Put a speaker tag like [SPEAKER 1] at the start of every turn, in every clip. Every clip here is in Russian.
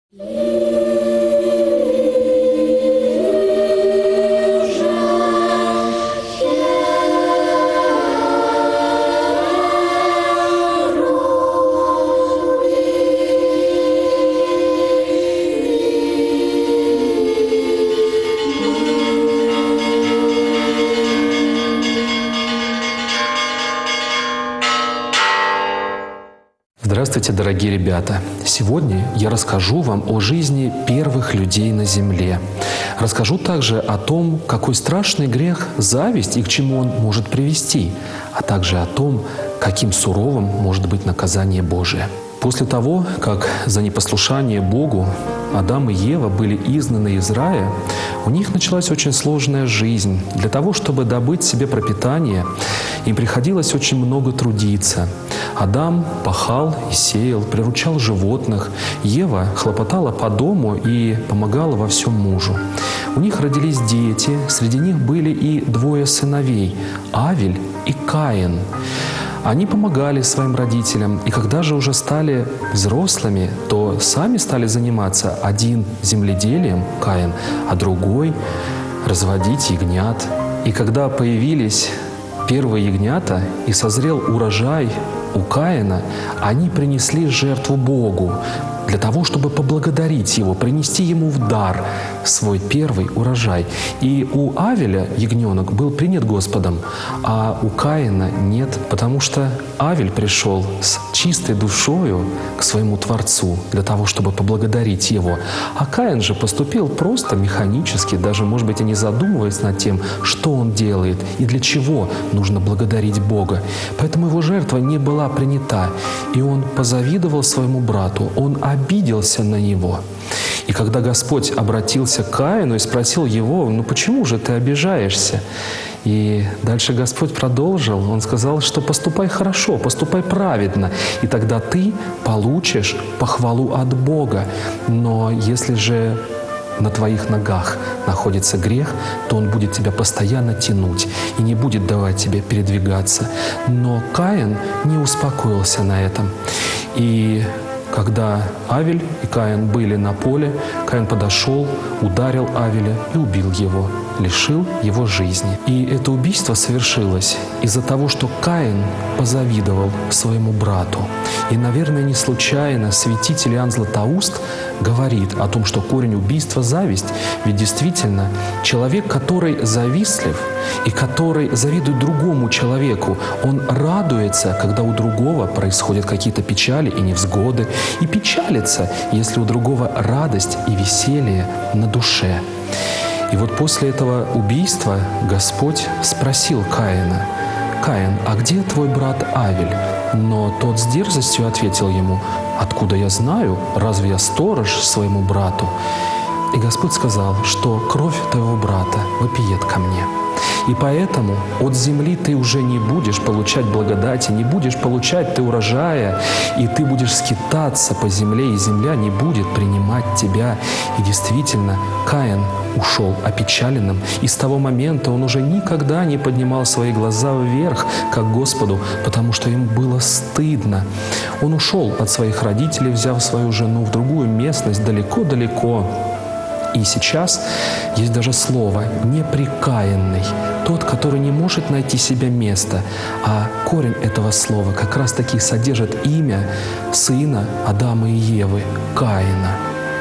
[SPEAKER 1] Здравствуйте, дорогие ребята! Сегодня я расскажу вам о жизни первых людей на земле. Расскажу также о том, какой страшный грех зависть и к чему он может привести, а также о том, каким суровым может быть наказание Божие. После того, как за непослушание Богу Адам и Ева были изгнаны из рая, у них началась очень сложная жизнь. Для того, чтобы добыть себе пропитание, им приходилось очень много трудиться. Адам пахал и сеял, приручал животных. Ева хлопотала по дому и помогала во всем мужу. У них родились дети, среди них были и двое сыновей – Авель и Каин. Они помогали своим родителям, и когда же уже стали взрослыми, то сами стали заниматься один земледелием, Каин, а другой разводить ягнят. И когда появились первые ягнята и созрел урожай у Каина, они принесли жертву Богу для того, чтобы поблагодарить Его, принести Ему в дар свой первый урожай. И у Авеля ягненок был принят Господом, а у Каина нет, потому что Авель пришел с чистой душою к своему Творцу для того, чтобы поблагодарить Его. А Каин же поступил просто механически, даже, может быть, и не задумываясь над тем, что он делает и для чего нужно благодарить Бога. Поэтому его жертва не была принята, и он позавидовал своему брату, он обиделся на него. И когда Господь обратился к Каину и спросил его: «Ну почему же ты обижаешься?» И дальше Господь продолжил. Он сказал, что поступай хорошо, поступай праведно, и тогда ты получишь похвалу от Бога. Но если же на твоих ногах находится грех, то он будет тебя постоянно тянуть и не будет давать тебе передвигаться. Но Каин не успокоился на этом. И когда Авель и Каин были на поле, Каин подошел, ударил Авеля и убил его, лишил его жизни. И это убийство совершилось из-за того, что Каин позавидовал своему брату. И, наверное, не случайно святитель Иоанн Златоуст говорит о том, что корень убийства — зависть. Ведь действительно, человек, который завистлив и который завидует другому человеку, он радуется, когда у другого происходят какие-то печали и невзгоды, и печалится, если у другого радость и веселье на душе. И вот после этого убийства Господь спросил Каина: «Каин, а где твой брат Авель?» Но тот с дерзостью ответил ему: «Откуда я знаю? Разве я сторож своему брату?» И Господь сказал, что кровь твоего брата вопиет ко мне. И поэтому от земли ты уже не будешь получать благодати, не будешь получать ты урожая, и ты будешь скитаться по земле, и земля не будет принимать тебя. И действительно, Каин ушел опечаленным, и с того момента он уже никогда не поднимал свои глаза вверх, как к Господу, потому что ему было стыдно. Он ушел от своих родителей, взяв свою жену в другую местность, далеко-далеко. И сейчас есть даже слово «неприкаянный», тот, который не может найти себе места. А корень этого слова как раз-таки содержит имя сына Адама и Евы, Каина.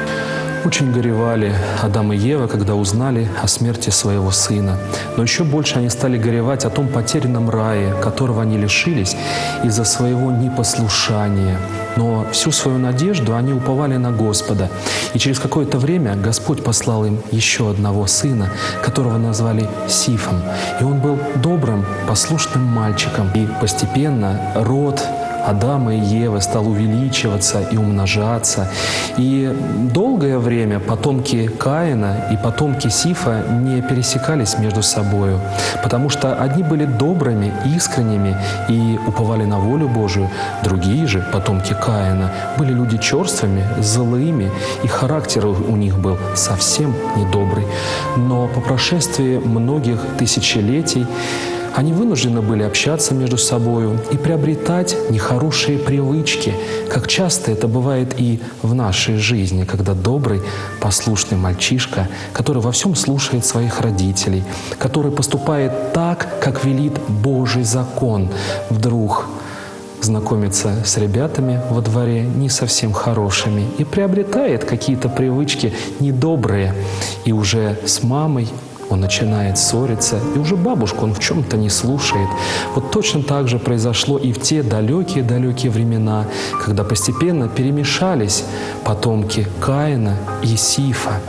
[SPEAKER 1] Очень горевали Адам и Ева, когда узнали о смерти своего сына. Но еще больше они стали горевать о том потерянном рае, которого они лишились из-за своего непослушания. Но всю свою надежду они уповали на Господа. И через какое-то время Господь послал им еще одного сына, которого назвали Сифом. И он был добрым, послушным мальчиком. И постепенно род Адама и Евы стал увеличиваться и умножаться. И долгое время потомки Каина и потомки Сифа не пересекались между собою, потому что одни были добрыми, искренними и уповали на волю Божию, другие же, потомки Каина, были люди черствыми, злыми, и характер у них был совсем недобрый. Но по прошествии многих тысячелетий Они вынуждены были общаться между собою и приобретать нехорошие привычки, как часто это бывает и в нашей жизни, когда добрый, послушный мальчишка, который во всем слушает своих родителей, который поступает так, как велит Божий закон, вдруг знакомится с ребятами во дворе не совсем хорошими и приобретает какие-то привычки недобрые, и уже с мамой он начинает ссориться, и уже бабушку он в чем-то не слушает. Вот точно так же произошло и в те далекие-далекие времена, когда постепенно перемешались потомки Каина и Сифа.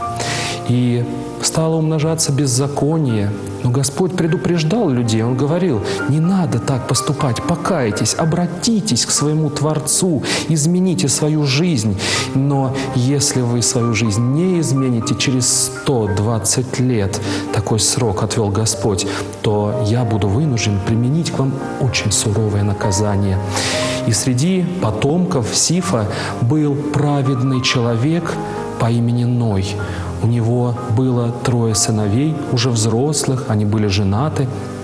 [SPEAKER 1] И стало умножаться беззаконие. Но Господь предупреждал людей, Он говорил: не надо так поступать, покайтесь, обратитесь к своему Творцу, измените свою жизнь. Но если вы свою жизнь не измените через 120 лет, такой срок отвел Господь, то я буду вынужден применить к вам очень суровое наказание. И среди потомков Сифа был праведный человек по имени Ной. У него было 3 сыновей, уже взрослых, они были женаты.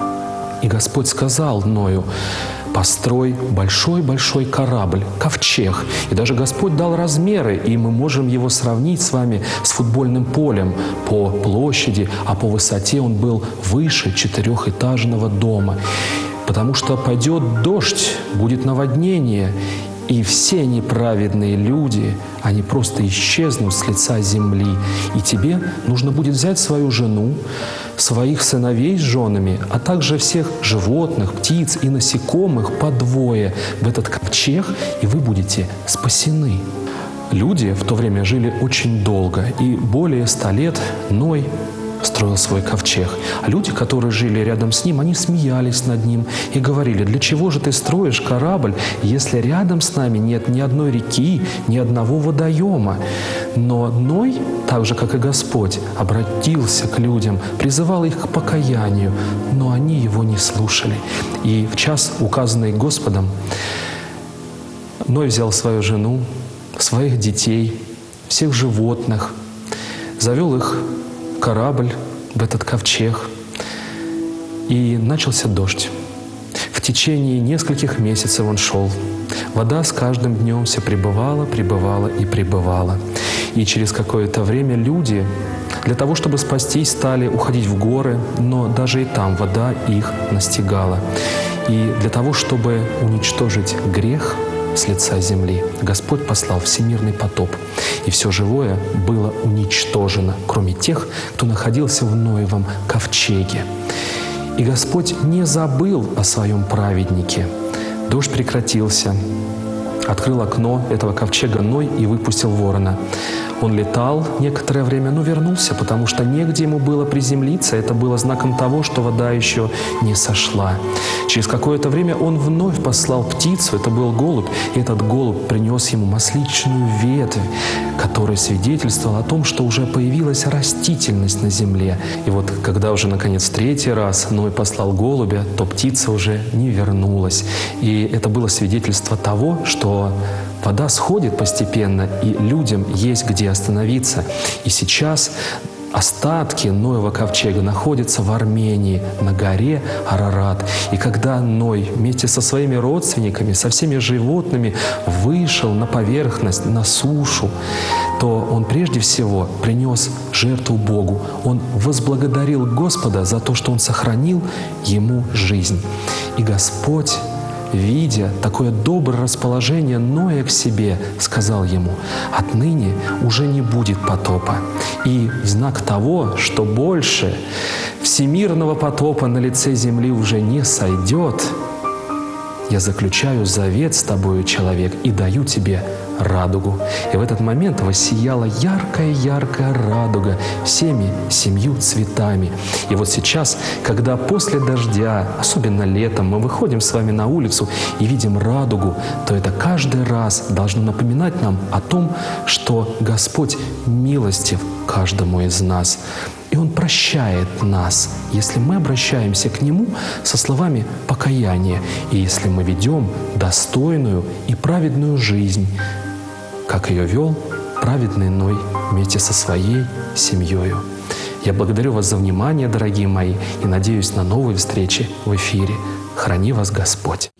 [SPEAKER 1] И Господь сказал Ною: построй большой-большой корабль, ковчег. И даже Господь дал размеры, и мы можем его сравнить с вами с футбольным полем по площади, а по высоте он был выше 4-этажного дома. Потому что пойдет дождь, будет наводнение, и все неправедные люди, они просто исчезнут с лица земли. И тебе нужно будет взять свою жену, своих сыновей с женами, а также всех животных, птиц и насекомых по 2 в этот ковчег, и вы будете спасены. Люди в то время жили очень долго, и более 100 лет Ной строил свой ковчег. А люди, которые жили рядом с ним, они смеялись над ним и говорили: для чего же ты строишь корабль, если рядом с нами нет ни одной реки, ни одного водоема? Но Ной, так же, как и Господь, обратился к людям, призывал их к покаянию, но они его не слушали. И в час, указанный Господом, Ной взял свою жену, своих детей, всех животных, завел их в корабль, в этот ковчег, и начался дождь. В течение нескольких месяцев он шел. Вода с каждым днем все прибывала, прибывала и прибывала. И через какое-то время люди для того, чтобы спастись, стали уходить в горы, но даже и там вода их настигала. И для того, чтобы уничтожить грех с лица земли, Господь послал всемирный потоп, и все живое было уничтожено, кроме тех, кто находился в Ноевом ковчеге. И Господь не забыл о своем праведнике. Дождь прекратился. Открыл окно этого ковчега Ной и выпустил ворона. Он летал некоторое время, но вернулся, потому что негде ему было приземлиться. Это было знаком того, что вода еще не сошла. Через какое-то время он вновь послал птицу, это был голубь, и этот голубь принес ему масличную ветвь, которая свидетельствовала о том, что уже появилась растительность на земле. И вот когда уже, наконец, 3-й раз Ной послал голубя, то птица уже не вернулась. И это было свидетельство того, что вода сходит постепенно, и людям есть где остановиться. И сейчас остатки Ноева ковчега находятся в Армении, на горе Арарат. И когда Ной вместе со своими родственниками, со всеми животными вышел на поверхность, на сушу, то он прежде всего принес жертву Богу. Он возблагодарил Господа за то, что Он сохранил ему жизнь. И Господь, видя такое доброе расположение Ноя к себе, сказал ему: отныне уже не будет потопа. И в знак того, что больше всемирного потопа на лице земли уже не сойдет, я заключаю завет с тобою, человек, и даю тебе радугу. И в этот момент воссияла яркая-яркая радуга всеми 7 цветами. И вот сейчас, когда после дождя, особенно летом, мы выходим с вами на улицу и видим радугу, то это каждый раз должно напоминать нам о том, что Господь милостив каждому из нас. И Он прощает нас, если мы обращаемся к Нему со словами покаяния, и если мы ведем достойную и праведную жизнь, как ее вел праведный Ной вместе со своей семьей. Я благодарю вас за внимание, дорогие мои, и надеюсь на новые встречи в эфире. Храни вас Господь!